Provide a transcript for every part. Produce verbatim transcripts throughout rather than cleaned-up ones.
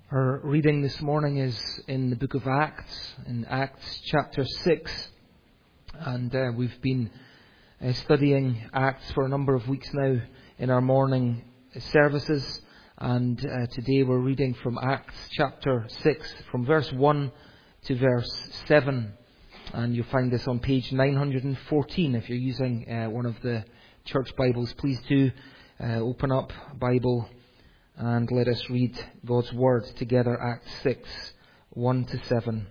Our reading this morning is in the book of Acts, in Acts chapter six. And uh, we've been uh, studying Acts for a number of weeks now in our morning services. And uh, today we're reading from Acts chapter six, from verse one to verse seven. And you'll find this on page nine hundred fourteen. If you're using uh, one of the church Bibles, please do uh, open up a Bible and let us read God's Word together. Acts six, one to seven.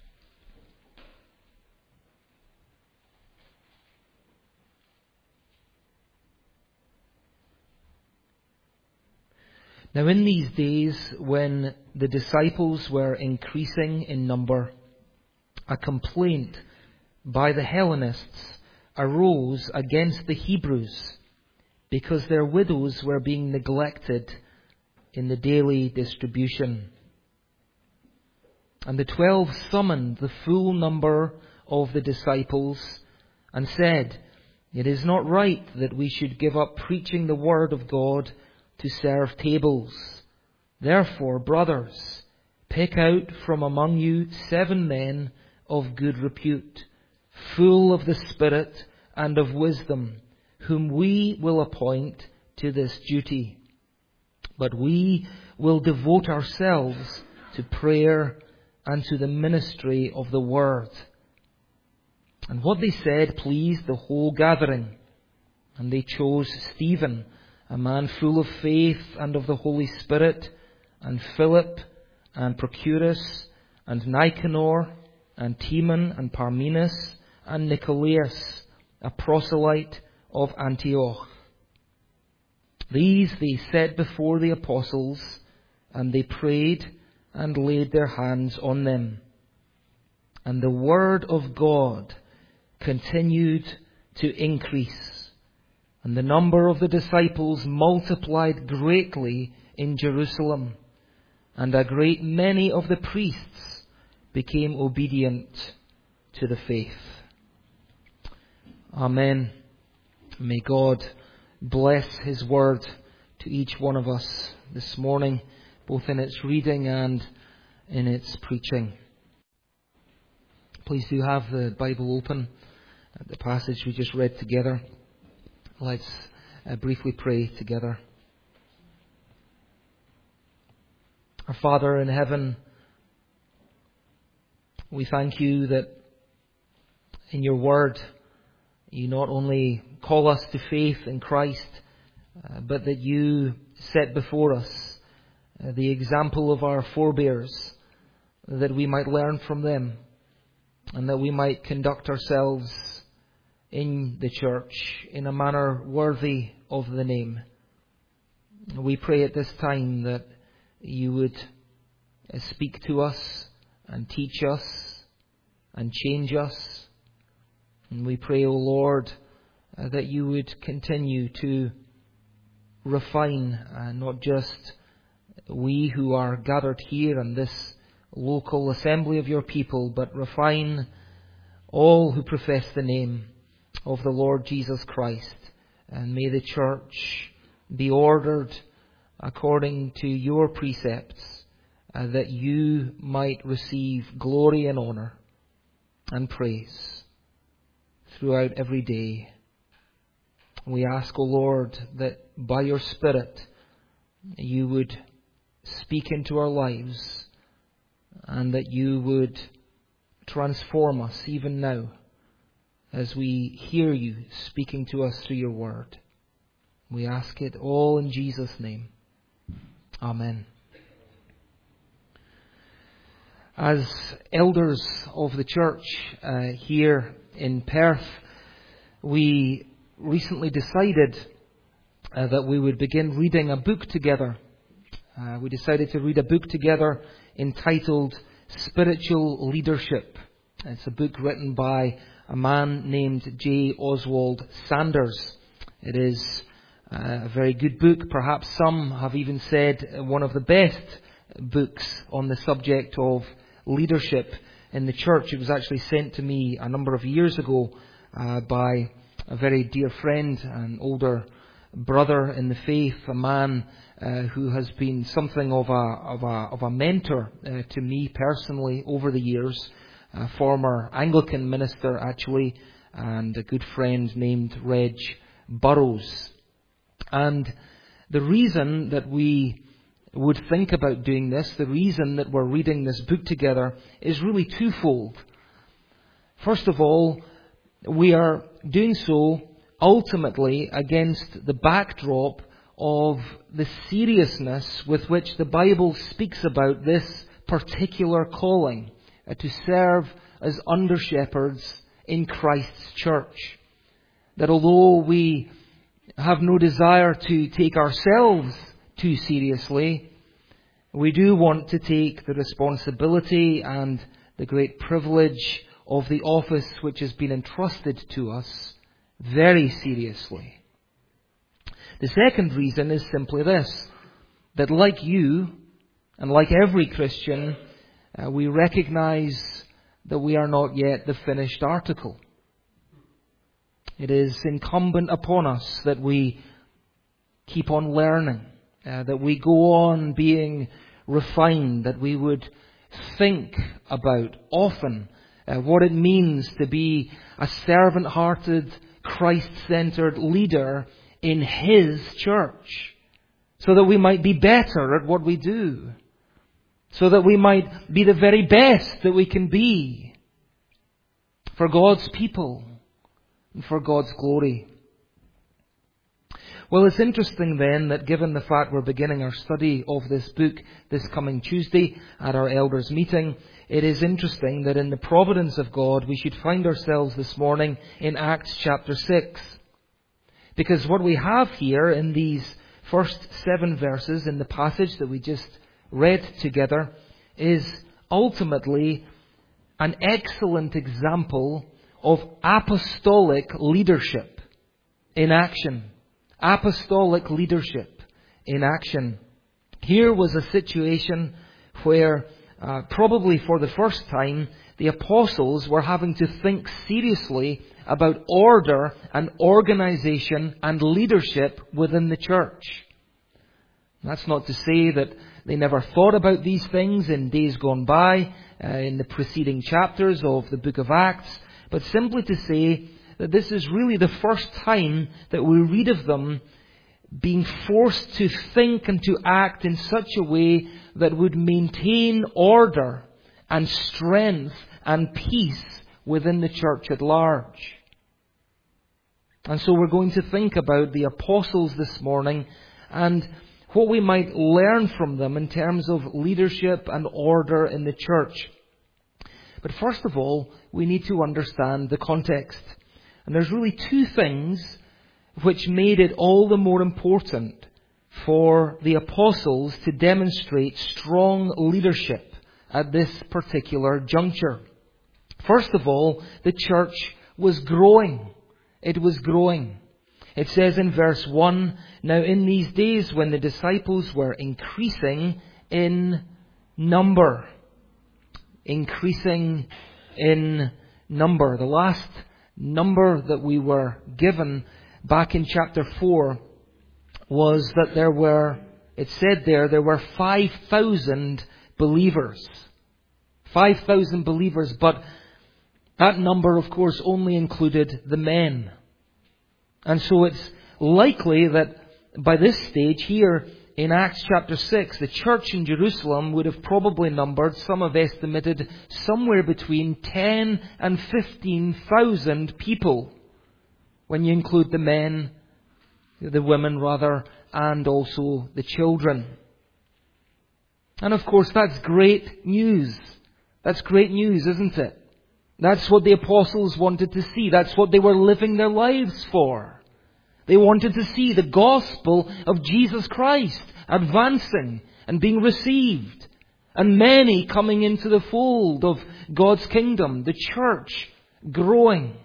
Now in these days, when the disciples were increasing in number, a complaint by the Hellenists arose against the Hebrews, because their widows were being neglected in the daily distribution. And the twelve summoned the full number of the disciples and said, "It is not right that we should give up preaching the word of God to serve tables. Therefore, brothers, pick out from among you seven men of good repute, full of the Spirit and of wisdom, whom we will appoint to this duty. But we will devote ourselves to prayer and to the ministry of the word." And what they said pleased the whole gathering. And they chose Stephen, a man full of faith and of the Holy Spirit, and Philip, and Prochorus, and Nicanor, and Timon, and Parmenas, and Nicolaus, a proselyte of Antioch. These they set before the apostles, and they prayed and laid their hands on them. And the word of God continued to increase, and the number of the disciples multiplied greatly in Jerusalem, and a great many of the priests became obedient to the faith. Amen. May God bless His word to each one of us this morning, both in its reading and in its preaching. Please do have the Bible open at the passage we just read together. Let's uh, briefly pray together. Our Father in heaven, we thank you that in your word you not only call us to faith in Christ, uh, but that you set before us uh, the example of our forebears, that we might learn from them, and that we might conduct ourselves in the church in a manner worthy of the name. We pray at this time that you would uh, speak to us and teach us and change us. And we pray, O Lord, uh, that you would continue to refine uh, not just we who are gathered here in this local assembly of your people, but refine all who profess the name of the Lord Jesus Christ. And may the church be ordered according to your precepts, uh, that you might receive glory and honour and praise throughout every day. We ask, O Lord, that by your Spirit you would speak into our lives, and that you would transform us even now as we hear you speaking to us through your word. We ask it all in Jesus' name. Amen. As elders of the church uh, here in Perth, we recently decided uh, that we would begin reading a book together. Uh, we decided to read a book together entitled Spiritual Leadership. It's a book written by a man named J. Oswald Sanders. It is uh, a very good book. Perhaps some have even said one of the best books on the subject of leadership in the church. It was actually sent to me a number of years ago uh, by a very dear friend, an older brother in the faith, a man uh, who has been something of a of a of a mentor uh, to me personally over the years, a former Anglican minister actually, and a good friend named Reg Burrows. And the reason that we would think about doing this, the reason that we're reading this book together, is really twofold. First of all, we are doing so ultimately against the backdrop of the seriousness with which the Bible speaks about this particular calling, uh, to serve as under-shepherds in Christ's church. That although we have no desire to take ourselves too seriously, we do want to take the responsibility and the great privilege of the office which has been entrusted to us very seriously. The second reason is simply this, that like you, and like every Christian, uh, we recognize that we are not yet the finished article. It is incumbent upon us that we keep on learning, uh, that we go on being refined, that we would think about often uh, what it means to be a servant-hearted, Christ-centered leader in His church, so that we might be better at what we do, so that we might be the very best that we can be for God's people and for God's glory. Well, it's interesting then that given the fact we're beginning our study of this book this coming Tuesday at our elders' meeting, it is interesting that in the providence of God we should find ourselves this morning in Acts chapter six. Because what we have here in these first seven verses in the passage that we just read together is ultimately an excellent example of apostolic leadership in action. Apostolic leadership in action. Here was a situation where uh, probably for the first time the apostles were having to think seriously about order and organization and leadership within the church. That's not to say that they never thought about these things in days gone by, uh, in the preceding chapters of the book of Acts, but simply to say that this is really the first time that we read of them being forced to think and to act in such a way that would maintain order and strength and peace within the church at large. And so we're going to think about the apostles this morning and what we might learn from them in terms of leadership and order in the church. But first of all, we need to understand the context. And there's really two things which made it all the more important for the apostles to demonstrate strong leadership at this particular juncture. First of all, the church was growing. It was growing. It says in verse one, "Now in these days when the disciples were increasing in number." Increasing in number. The last number that we were given back in chapter four was that there were, it said there, there were five thousand believers. five thousand believers, but that number, of course, only included the men. And so it's likely that by this stage here in Acts chapter six, the church in Jerusalem would have probably numbered, some have estimated, somewhere between ten and fifteen thousand people, when you include the men, the women rather, and also the children. And of course that's great news. That's great news, isn't it? That's what the apostles wanted to see. That's what they were living their lives for. They wanted to see the gospel of Jesus Christ advancing and being received, and many coming into the fold of God's kingdom, the church growing.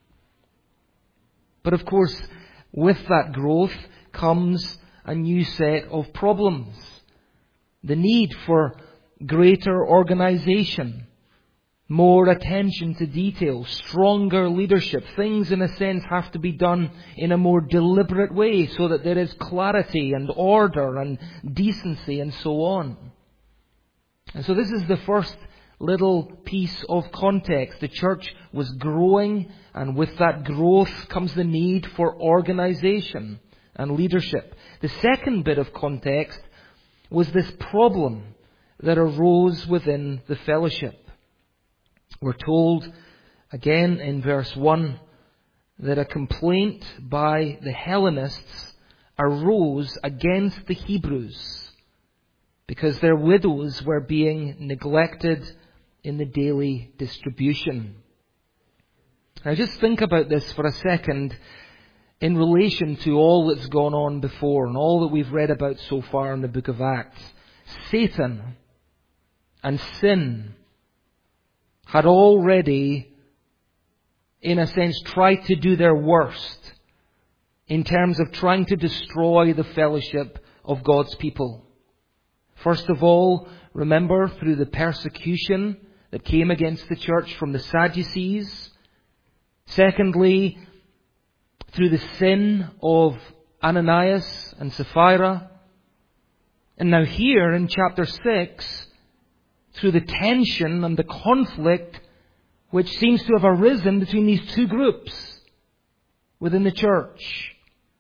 But of course, with that growth comes a new set of problems. The need for greater organization. more attention to detail, stronger leadership. Things, in a sense, have to be done in a more deliberate way so that there is clarity and order and decency and so on. And so this is the first little piece of context. The church was growing, and with that growth comes the need for organization and leadership. The second bit of context was this problem that arose within the fellowship. We're told again in verse one that a complaint by the Hellenists arose against the Hebrews because their widows were being neglected in the daily distribution. Now just think about this for a second in relation to all that's gone on before and all that we've read about so far in the book of Acts. Satan and sin had already, in a sense, tried to do their worst in terms of trying to destroy the fellowship of God's people. First of all, remember, through the persecution that came against the church from the Sadducees. Secondly, through the sin of Ananias and Sapphira. And now here in chapter six, through the tension and the conflict which seems to have arisen between these two groups within the church.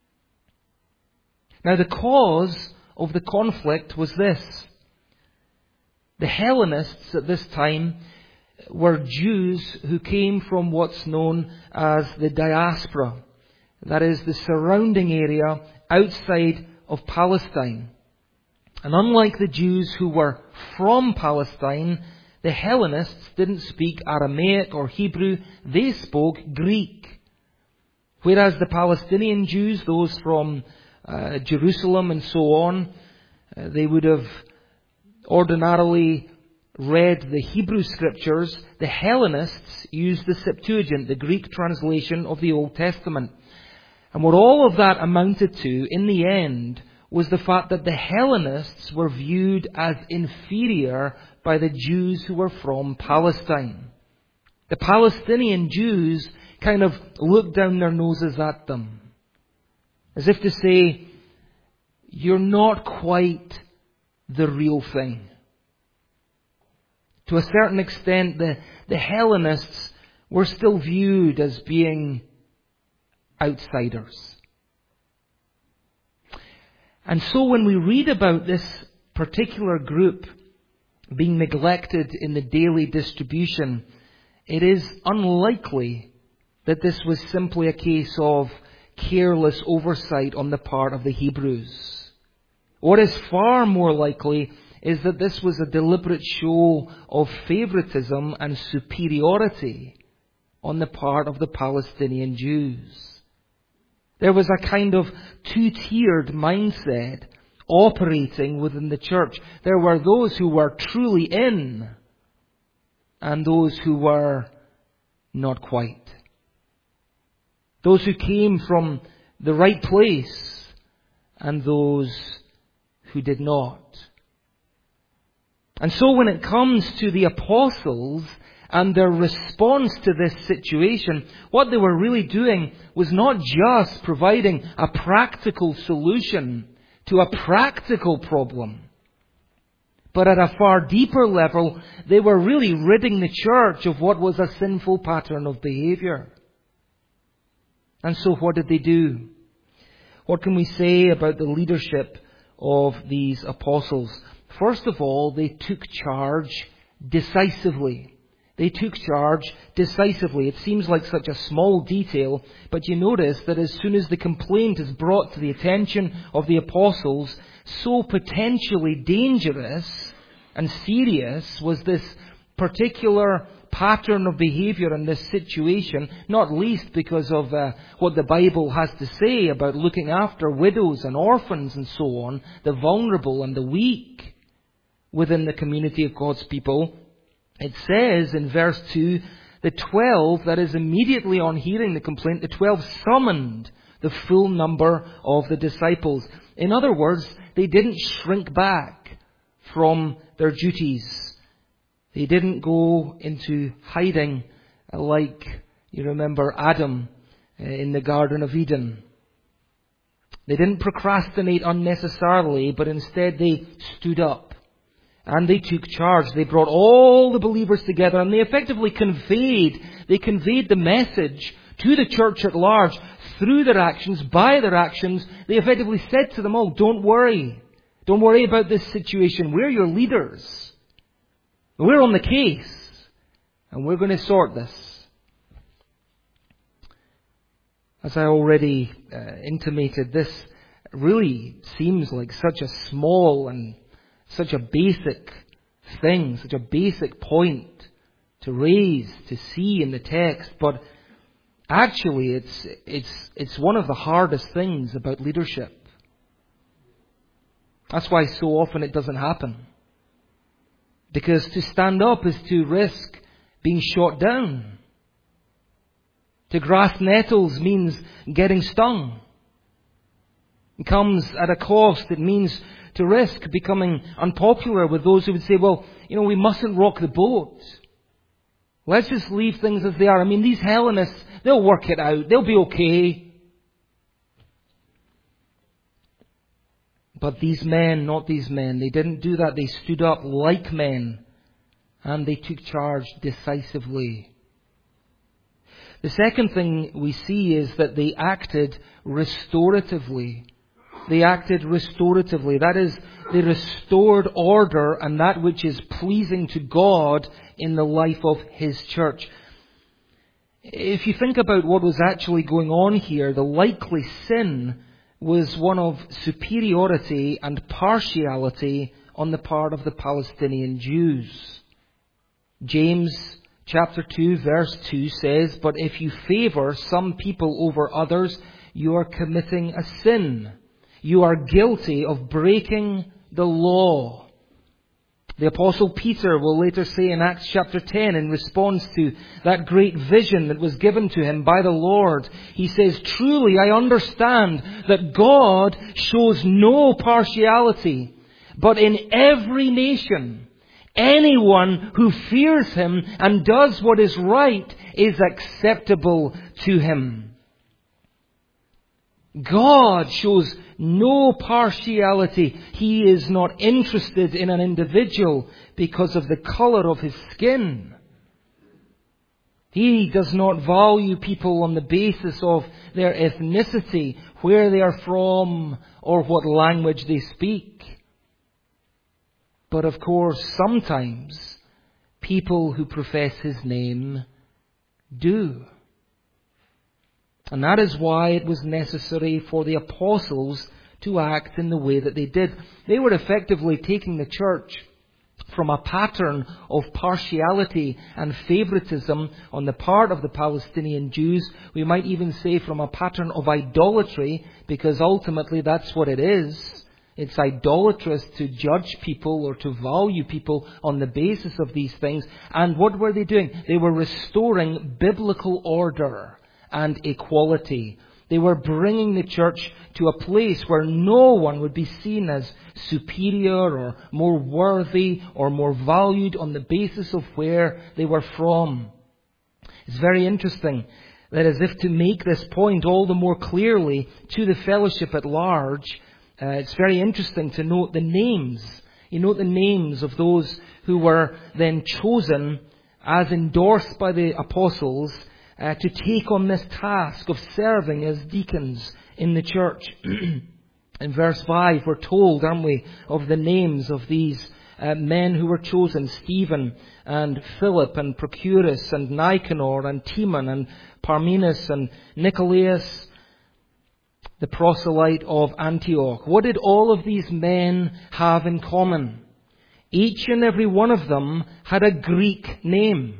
Now the cause of the conflict was this. The Hellenists at this time were Jews who came from what's known as the diaspora. That is the surrounding area outside of Palestine. And unlike the Jews who were from Palestine, the Hellenists didn't speak Aramaic or Hebrew. They spoke Greek. Whereas the Palestinian Jews, those from uh, Jerusalem and so on, uh, they would have ordinarily read the Hebrew scriptures. The Hellenists used the Septuagint, the Greek translation of the Old Testament. And what all of that amounted to, in the end, was the fact that the Hellenists were viewed as inferior by the Jews who were from Palestine. The Palestinian Jews kind of looked down their noses at them, as if to say, you're not quite the real thing. To a certain extent, the, the Hellenists were still viewed as being outsiders. And so when we read about this particular group being neglected in the daily distribution, it is unlikely that this was simply a case of careless oversight on the part of the Hebrews. What is far more likely is that this was a deliberate show of favoritism and superiority on the part of the Palestinian Jews. There was a kind of two-tiered mindset operating within the church. There were those who were truly in and those who were not quite. Those who came from the right place and those who did not. And so when it comes to the apostles and their response to this situation, what they were really doing was not just providing a practical solution to a practical problem, but at a far deeper level, they were really ridding the church of what was a sinful pattern of behavior. And so what did they do? What can we say about the leadership of these apostles? First of all, they took charge decisively. They took charge decisively. It seems like such a small detail, but you notice that as soon as the complaint is brought to the attention of the apostles, so potentially dangerous and serious was this particular pattern of behavior in this situation, not least because of uh, what the Bible has to say about looking after widows and orphans and so on, the vulnerable and the weak within the community of God's people. It says in verse two, the twelve, that is immediately on hearing the complaint, the twelve summoned the full number of the disciples. In other words, they didn't shrink back from their duties. They didn't go into hiding like, you remember, Adam in the Garden of Eden. They didn't procrastinate unnecessarily, but instead they stood up and they took charge. They brought all the believers together and they effectively conveyed, they conveyed the message to the church at large through their actions, by their actions. They effectively said to them all, don't worry. Don't worry about this situation. We're your leaders. We're on the case, and we're going to sort this. As I already uh, intimated, this really seems like such a small and such a basic thing, such a basic point to raise, to see in the text, but actually it's it's it's one of the hardest things about leadership. That's why so often it doesn't happen. Because to stand up is to risk being shot down. To grasp nettles means getting stung. It comes at a cost. It means to risk becoming unpopular with those who would say, well, you know, we mustn't rock the boat. Let's just leave things as they are. I mean, these Hellenists, they'll work it out. They'll be okay. But these men, not these men, they didn't do that. They stood up like men and they took charge decisively. The second thing we see is that they acted restoratively. They acted restoratively. That is, they restored order and that which is pleasing to God in the life of His church. If you think about what was actually going on here, the likely sin was one of superiority and partiality on the part of the Palestinian Jews. James chapter two verse two says, "But if you favour some people over others, you are committing a sin. You are guilty of breaking the law." The Apostle Peter will later say in Acts chapter ten, in response to that great vision that was given to him by the Lord, he says, "Truly I understand that God shows no partiality, but in every nation, anyone who fears Him and does what is right is acceptable to Him." God shows no partiality. He is not interested in an individual because of the colour of his skin. He does not value people on the basis of their ethnicity, where they are from, or what language they speak. But of course, sometimes people who profess His name do. And that is why it was necessary for the apostles to act in the way that they did. They were effectively taking the church from a pattern of partiality and favoritism on the part of the Palestinian Jews. We might even say from a pattern of idolatry, because ultimately that's what it is. It's idolatrous to judge people or to value people on the basis of these things. And what were they doing? They were restoring biblical order and equality. They were bringing the church to a place where no one would be seen as superior or more worthy or more valued on the basis of where they were from. It's very interesting that, as if to make this point all the more clearly to the fellowship at large, uh, it's very interesting to note the names. You note the names of those who were then chosen as endorsed by the apostles Uh, to take on this task of serving as deacons in the church. In verse five, we're told, aren't we, of the names of these uh, men who were chosen: Stephen and Philip and Prochorus and Nicanor and Timon and Parmenas and Nicolaus, the proselyte of Antioch. What did all of these men have in common? Each and every one of them had a Greek name,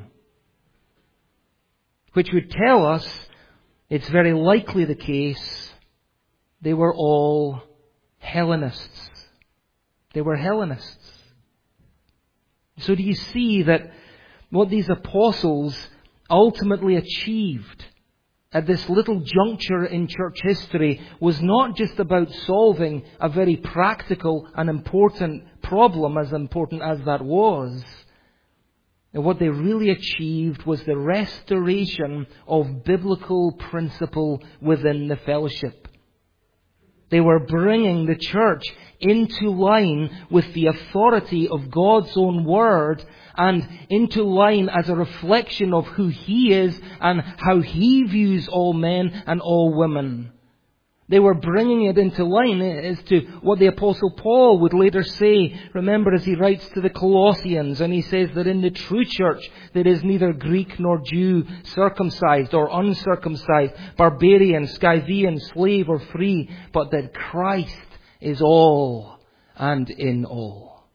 which would tell us it's very likely the case they were all Hellenists. They were Hellenists. So do you see that what these apostles ultimately achieved at this little juncture in church history was not just about solving a very practical and important problem, as important as that was, And what they really achieved was the restoration of biblical principle within the fellowship. They were bringing the church into line with the authority of God's own Word and into line as a reflection of who He is and how He views all men and all women. They were bringing it into line as to what the Apostle Paul would later say. Remember, as he writes to the Colossians, and he says that in the true church there is neither Greek nor Jew, circumcised or uncircumcised, barbarian, Scythian, slave or free, but that Christ is all and in all.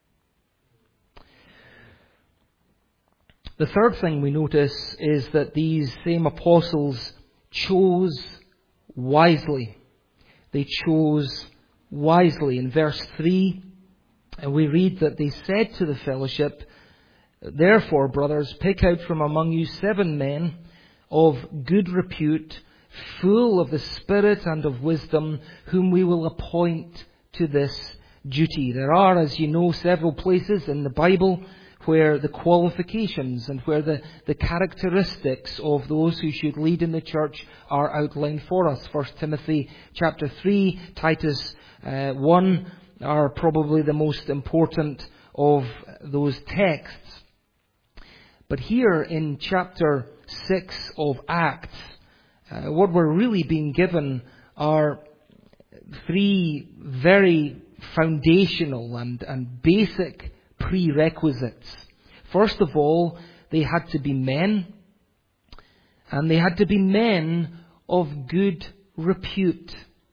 The third thing we notice is that these same apostles chose wisely. They chose wisely. In verse three, we read that they said to the fellowship, "Therefore, brothers, pick out from among you seven men of good repute, full of the Spirit and of wisdom, whom we will appoint to this duty." There are, as you know, several places in the Bible where the qualifications and where the, the characteristics of those who should lead in the church are outlined for us. First Timothy chapter three, Titus uh, one are probably the most important of those texts. But here in chapter six of Acts, uh, what we're really being given are three very foundational and, and basic prerequisites. First of all, they had to be men, and they had to be men of good repute.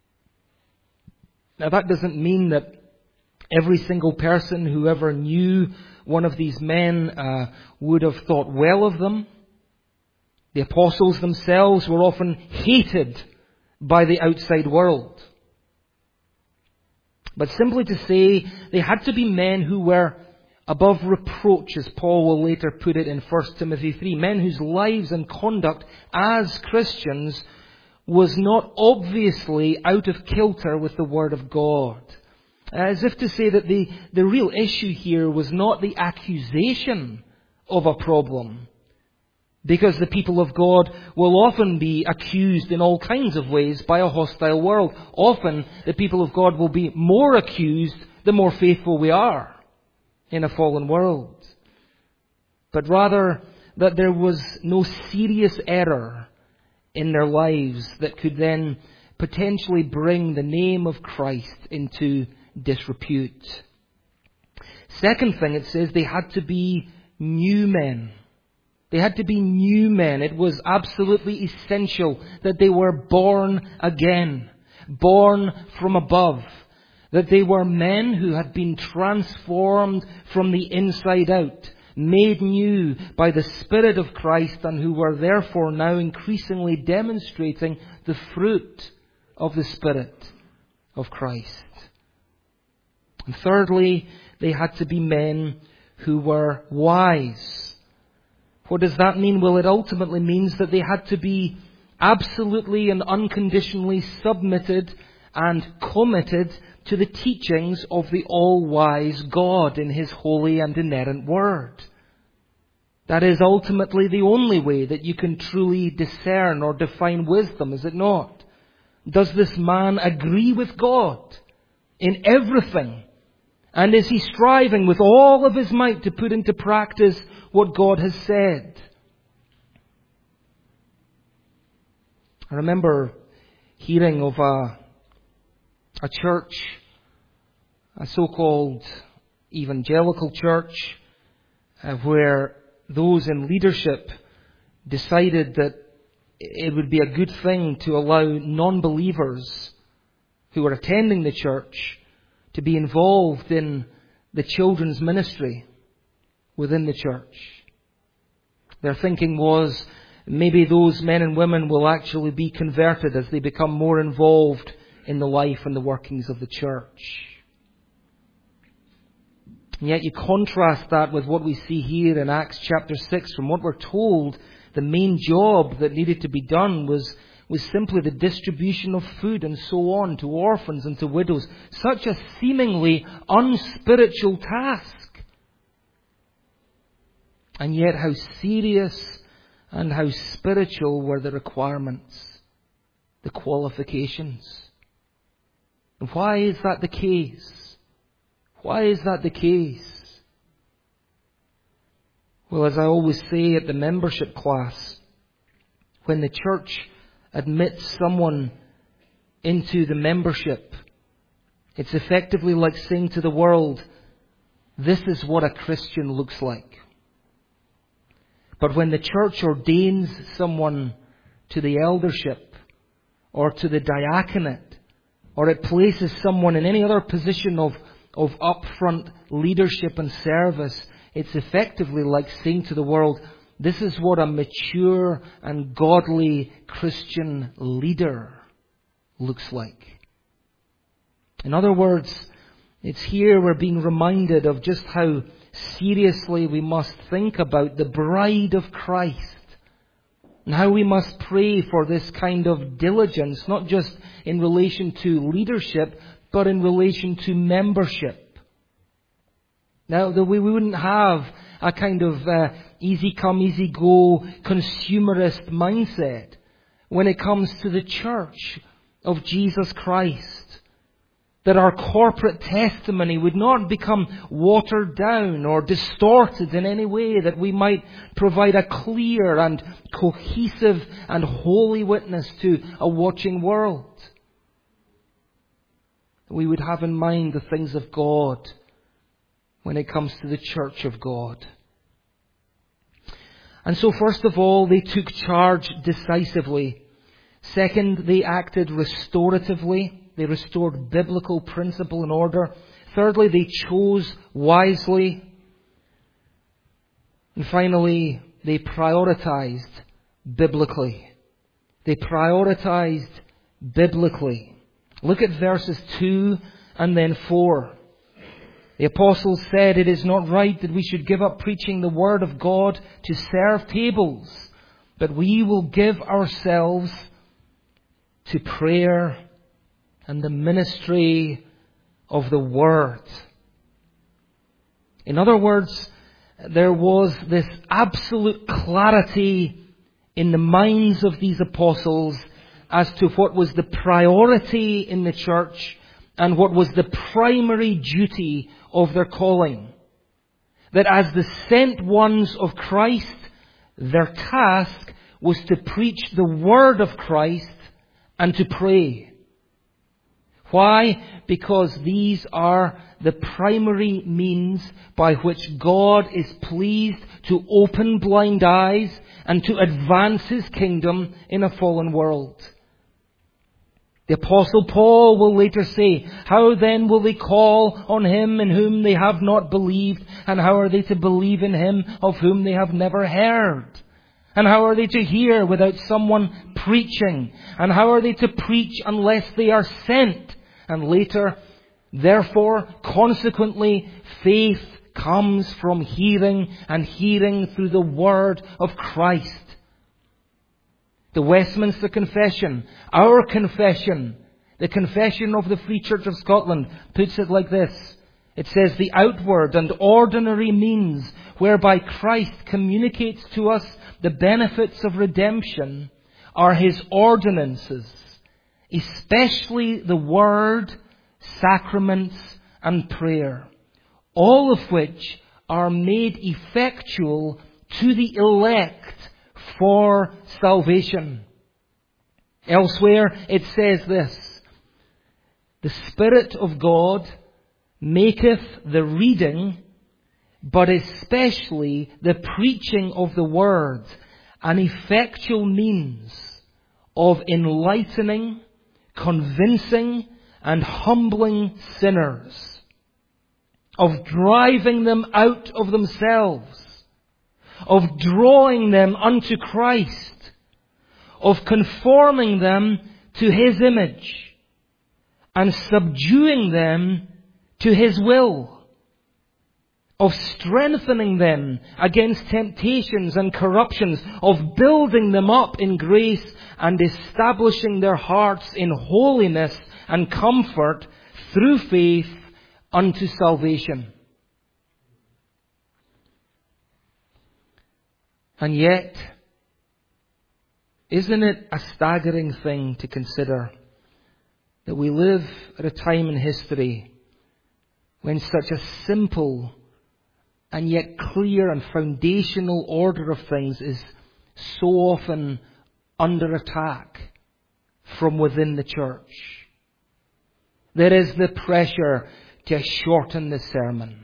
Now that doesn't mean that every single person who ever knew one of these men uh, would have thought well of them. The apostles themselves were often hated by the outside world. But simply to say, they had to be men who were above reproach, as Paul will later put it in First Timothy three. Men whose lives and conduct as Christians was not obviously out of kilter with the Word of God. As if to say that the, the real issue here was not the accusation of a problem. Because the people of God will often be accused in all kinds of ways by a hostile world. Often the people of God will be more accused the more faithful we are in a fallen world. But rather that there was no serious error in their lives that could then potentially bring the name of Christ into disrepute. Second thing, it says they had to be new men. They had to be new men. It was absolutely essential that they were born again, born from above, that they were men who had been transformed from the inside out, made new by the Spirit of Christ, and who were therefore now increasingly demonstrating the fruit of the Spirit of Christ. And thirdly, they had to be men who were wise. What does that mean? Well, it ultimately means that they had to be absolutely and unconditionally submitted and committed to the teachings of the all-wise God in His holy and inerrant Word. That is ultimately the only way that you can truly discern or define wisdom, is it not? Does this man agree with God in everything? And is he striving with all of his might to put into practice what God has said? I remember hearing of a, a church, a so-called evangelical church, uh, where those in leadership decided that it would be a good thing to allow non-believers who were attending the church to be involved in the children's ministry within the church. Their thinking was maybe those men and women will actually be converted as they become more involved in the life and the workings of the church. And yet you contrast that with what we see here in Acts chapter six. From what we're told, the main job that needed to be done was was simply the distribution of food and so on to orphans and to widows. Such a seemingly unspiritual task. And yet how serious and how spiritual were the requirements, the qualifications. And why is that the case? Why is that the case? Well, as I always say at the membership class, when the church admits someone into the membership, it's effectively like saying to the world, this is what a Christian looks like. But when the church ordains someone to the eldership or to the diaconate, or it places someone in any other position of, of upfront leadership and service, it's effectively like saying to the world, this is what a mature and godly Christian leader looks like. In other words, it's here we're being reminded of just how seriously we must think about the bride of Christ. And how we must pray for this kind of diligence, not just in relation to leadership, but in relation to membership. Now, that we wouldn't have a kind of uh, easy come, easy go, consumerist mindset when it comes to the church of Jesus Christ. That our corporate testimony would not become watered down or distorted in any way, that we might provide a clear and cohesive and holy witness to a watching world. We would have in mind the things of God when it comes to the church of God. And so first of all, they took charge decisively. Second, they acted restoratively. They restored biblical principle and order. Thirdly, they chose wisely. And finally, they prioritized biblically. They prioritized biblically. Look at verses two and then four. The apostles said, it is not right that we should give up preaching the word of God to serve tables, but we will give ourselves to prayer and the ministry of the Word. In other words, there was this absolute clarity in the minds of these apostles as to what was the priority in the church and what was the primary duty of their calling. That as the sent ones of Christ, their task was to preach the Word of Christ and to pray. Why? Because these are the primary means by which God is pleased to open blind eyes and to advance His kingdom in a fallen world. The Apostle Paul will later say, how then will they call on Him in whom they have not believed? And how are they to believe in Him of whom they have never heard? And how are they to hear without someone preaching? And how are they to preach unless they are sent? And later, therefore, consequently, faith comes from hearing, and hearing through the word of Christ. The Westminster Confession, our confession, the confession of the Free Church of Scotland, puts it like this. It says, the outward and ordinary means whereby Christ communicates to us the benefits of redemption are His ordinances, especially the Word, sacraments, and prayer, all of which are made effectual to the elect for salvation. Elsewhere it says this, the Spirit of God maketh the reading, but especially the preaching of the Word, an effectual means of enlightening, convincing, and humbling sinners, of driving them out of themselves, of drawing them unto Christ, of conforming them to His image, and subduing them to His will, of strengthening them against temptations and corruptions, of building them up in grace and establishing their hearts in holiness and comfort through faith unto salvation. And yet, isn't it a staggering thing to consider that we live at a time in history when such a simple and yet clear and foundational order of things is so often under attack from within the church? There is the pressure to shorten the sermon.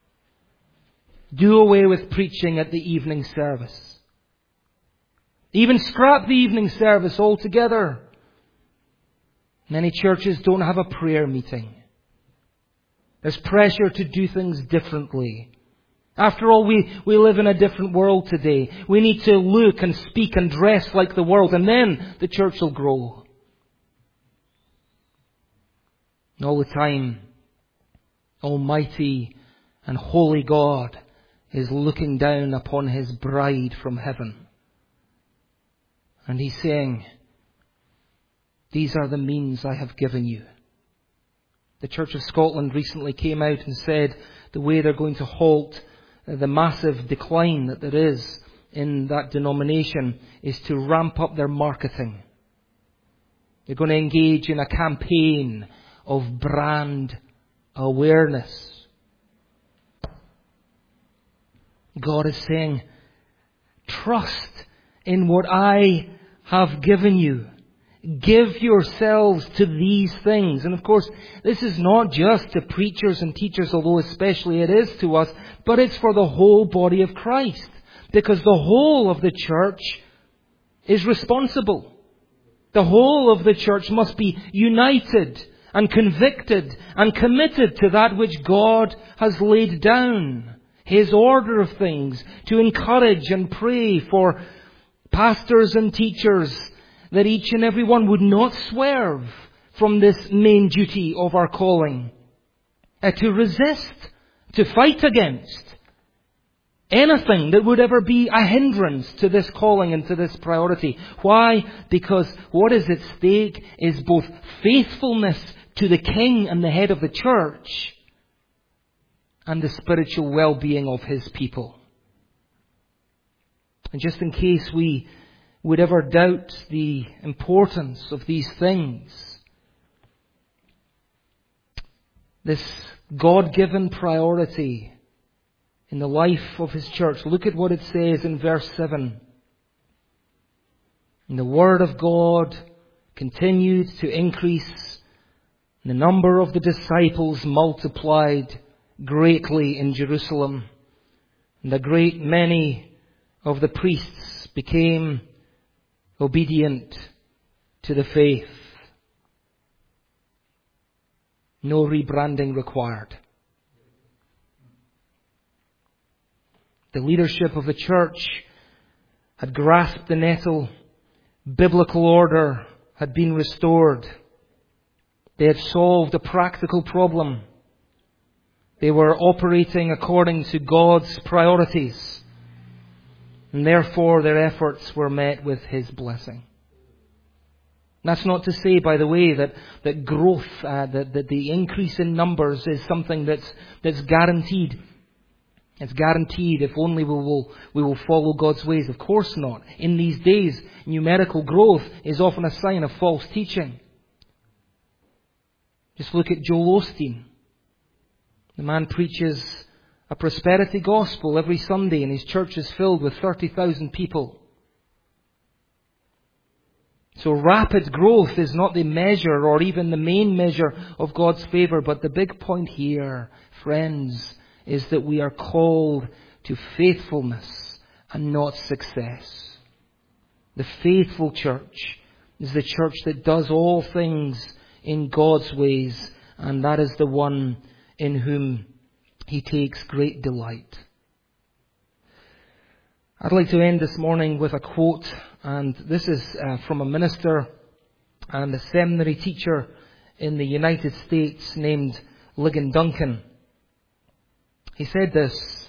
Do away with preaching at the evening service. Even scrap the evening service altogether. Many churches don't have a prayer meeting. There's pressure to do things differently. After all, we, we live in a different world today. We need to look and speak and dress like the world, and then the church will grow. And all the time, Almighty and Holy God is looking down upon His bride from heaven. And He's saying, these are the means I have given you. The Church of Scotland recently came out and said the way they're going to halt the massive decline that there is in that denomination is to ramp up their marketing. They're going to engage in a campaign of brand awareness. God is saying, trust in what I have given you. Give yourselves to these things. And of course, this is not just to preachers and teachers, although especially it is to us, but it's for the whole body of Christ. Because the whole of the church is responsible. The whole of the church must be united and convicted and committed to that which God has laid down. His order of things, to encourage and pray for pastors and teachers, that each and every one would not swerve from this main duty of our calling. Uh, to resist, to fight against anything that would ever be a hindrance to this calling and to this priority. Why? Because what is at stake is both faithfulness to the King and the head of the church and the spiritual well-being of His people. And just in case we would ever doubt the importance of these things, this God-given priority in the life of His church, look at what it says in verse seven. And the Word of God continued to increase, and the number of the disciples multiplied greatly in Jerusalem, and a great many of the priests became obedient to the faith. No rebranding required. The leadership of the church had grasped the nettle. Biblical order had been restored. They had solved a practical problem. They were operating according to God's priorities. And therefore their efforts were met with His blessing. That's not to say, by the way, that, that growth, uh, that, that the increase in numbers is something that's, that's guaranteed. It's guaranteed if only we will, we will follow God's ways. Of course not. In these days, numerical growth is often a sign of false teaching. Just look at Joel Osteen. The man preaches a prosperity gospel every Sunday, and his church is filled with thirty thousand people. So rapid growth is not the measure or even the main measure of God's favour, but the big point here, friends, is that we are called to faithfulness and not success. The faithful church is the church that does all things in God's ways, and that is the one in whom He takes great delight. I'd like to end this morning with a quote, and this is uh, from a minister and a seminary teacher in the United States named Ligon Duncan. He said this.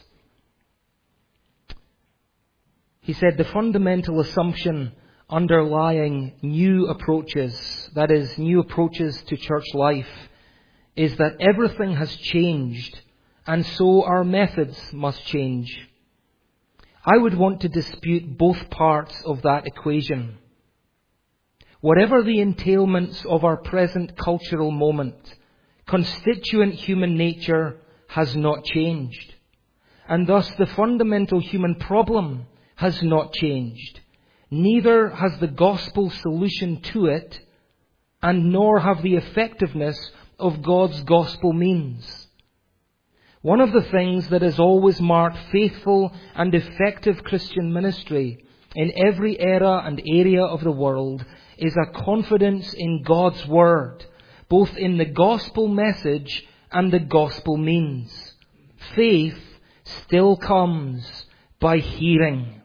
He said, the fundamental assumption underlying new approaches, that is, new approaches to church life, is that everything has changed, and so our methods must change. I would want to dispute both parts of that equation. Whatever the entailments of our present cultural moment, constituent human nature has not changed. And thus the fundamental human problem has not changed. Neither has the gospel solution to it, and nor have the effectiveness of God's gospel means. One of the things that has always marked faithful and effective Christian ministry in every era and area of the world is a confidence in God's Word, both in the gospel message and the gospel means. Faith still comes by hearing.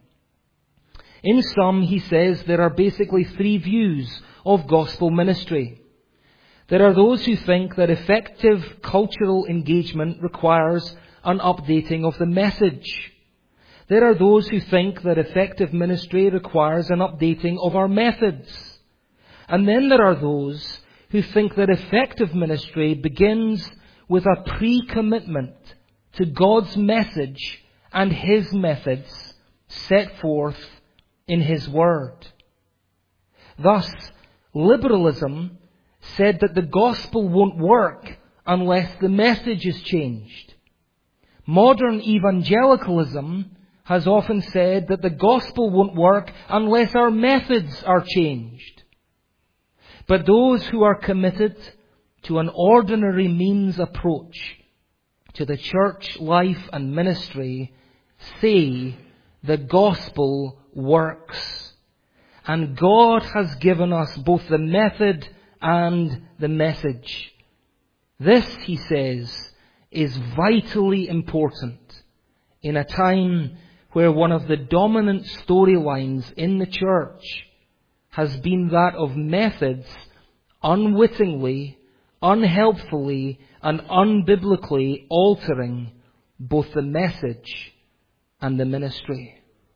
In sum, he says, there are basically three views of gospel ministry. There are those who think that effective cultural engagement requires an updating of the message. There are those who think that effective ministry requires an updating of our methods. And then there are those who think that effective ministry begins with a pre-commitment to God's message and His methods set forth in His Word. Thus, liberalism said that the gospel won't work unless the message is changed. Modern evangelicalism has often said that the gospel won't work unless our methods are changed. But those who are committed to an ordinary means approach to the church life and ministry say the gospel works. And God has given us both the method and the message. This, he says, is vitally important in a time where one of the dominant storylines in the church has been that of methods unwittingly, unhelpfully, and unbiblically altering both the message and the ministry.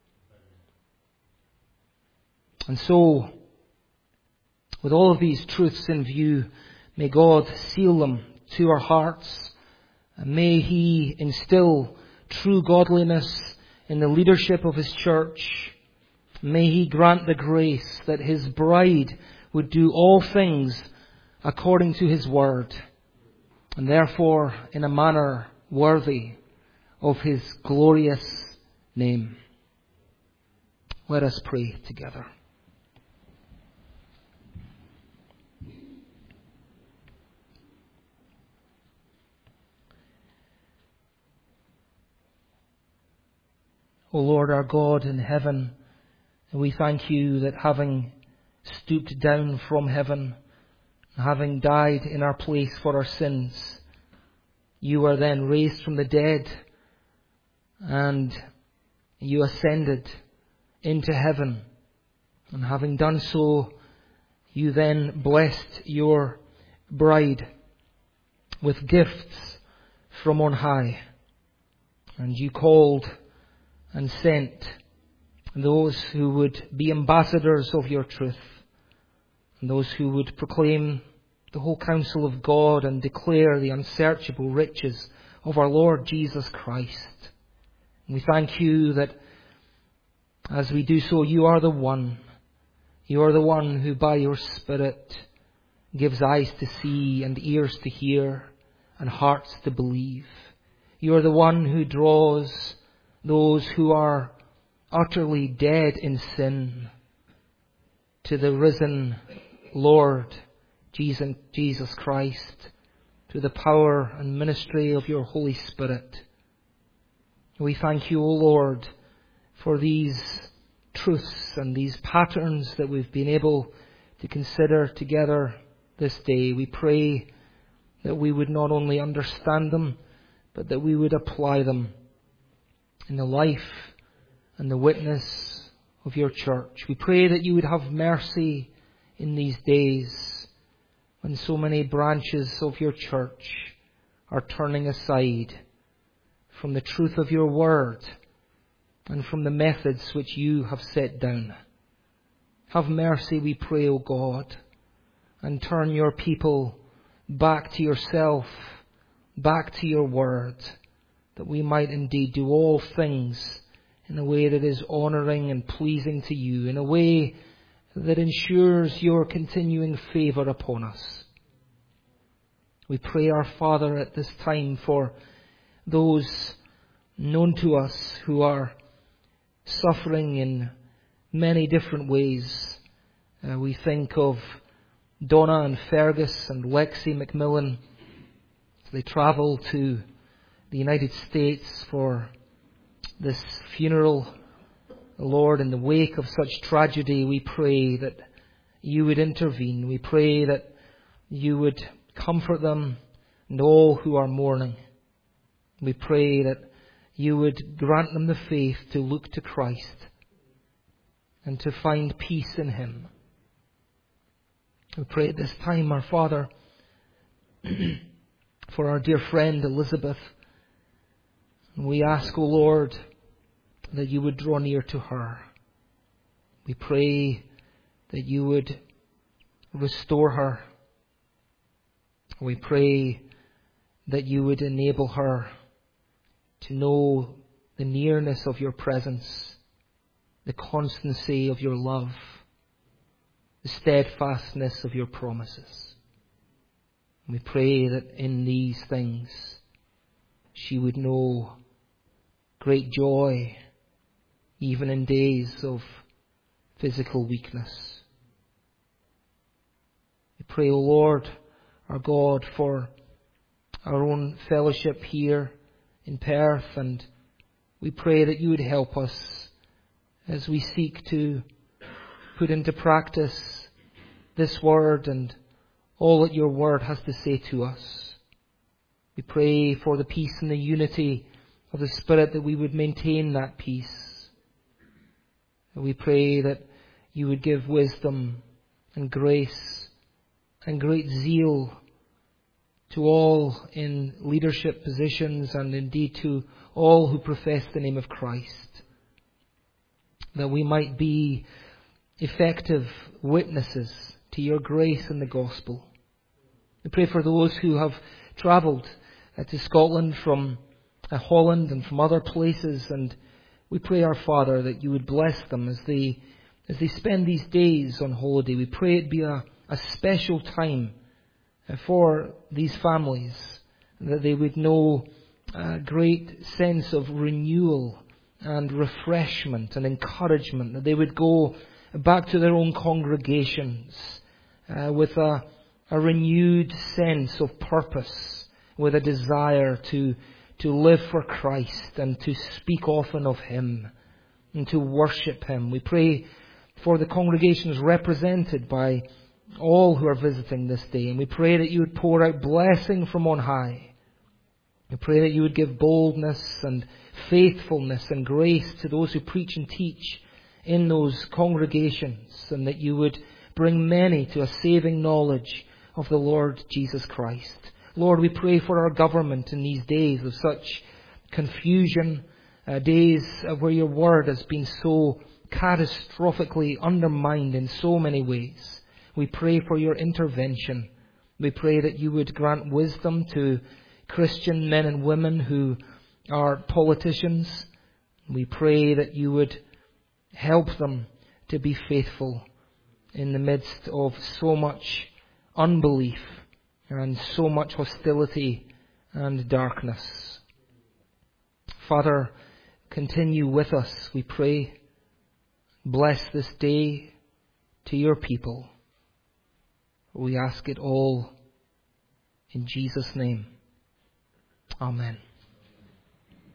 And so, with all of these truths in view, may God seal them to our hearts, and may He instill true godliness in the leadership of His church. May He grant the grace that His bride would do all things according to His word, and therefore in a manner worthy of His glorious name. Let us pray together. O Lord our God in heaven, we thank You that having stooped down from heaven, having died in our place for our sins, You were then raised from the dead, and You ascended into heaven. And having done so, You then blessed Your bride with gifts from on high. And You called and sent those who would be ambassadors of Your truth, and those who would proclaim the whole counsel of God and declare the unsearchable riches of our Lord Jesus Christ. And we thank You that as we do so, You are the one, You are the one who by Your Spirit gives eyes to see and ears to hear and hearts to believe. You are the one who draws those who are utterly dead in sin to the risen Lord Jesus Christ, through the power and ministry of Your Holy Spirit. We thank You, O Lord, for these truths and these patterns that we've been able to consider together this day. We pray that we would not only understand them, but that we would apply them in the life and the witness of Your church. We pray that You would have mercy in these days when so many branches of Your church are turning aside from the truth of Your word and from the methods which You have set down. Have mercy, we pray, O God, and turn Your people back to Yourself, back to Your word, that we might indeed do all things in a way that is honouring and pleasing to you, in a way that ensures your continuing favour upon us. We pray, our Father, at this time for those known to us who are suffering in many different ways. Uh, we think of Donna and Fergus and Lexi McMillan as they travel to the United States for this funeral. Lord, in the wake of such tragedy, we pray that you would intervene. We pray that you would comfort them and all who are mourning. We pray that you would grant them the faith to look to Christ and to find peace in him. We pray at this time, our Father, for our dear friend Elizabeth. And we ask, O Lord, that you would draw near to her. We pray that you would restore her. We pray that you would enable her to know the nearness of your presence, the constancy of your love, the steadfastness of your promises. We pray that in these things she would know great joy, even in days of physical weakness. We pray, O Lord, our God, for our own fellowship here in Perth, and we pray that you would help us as we seek to put into practice this word and all that your word has to say to us. We pray for the peace and the unity of the Spirit, that we would maintain that peace. And we pray that you would give wisdom and grace and great zeal to all in leadership positions, and indeed to all who profess the name of Christ, that we might be effective witnesses to your grace and the gospel. We pray for those who have travelled uh, to Scotland from uh, Holland and from other places, and we pray, our Father, that you would bless them as they as they spend these days on holiday. We pray it be a, a special time uh, for these families, that they would know a great sense of renewal and refreshment and encouragement, that they would go back to their own congregations uh, with a, a renewed sense of purpose, with a desire to to live for Christ and to speak often of him and to worship him. We pray for the congregations represented by all who are visiting this day, and we pray that you would pour out blessing from on high. We pray that you would give boldness and faithfulness and grace to those who preach and teach in those congregations, and that you would bring many to a saving knowledge of the Lord Jesus Christ. Lord, we pray for our government in these days of such confusion, uh, days where your word has been so catastrophically undermined in so many ways. We pray for your intervention. We pray that you would grant wisdom to Christian men and women who are politicians. We pray that you would help them to be faithful in the midst of so much unbelief and so much hostility and darkness. Father, continue with us, we pray. Bless this day to your people. We ask it all in Jesus' name. Amen.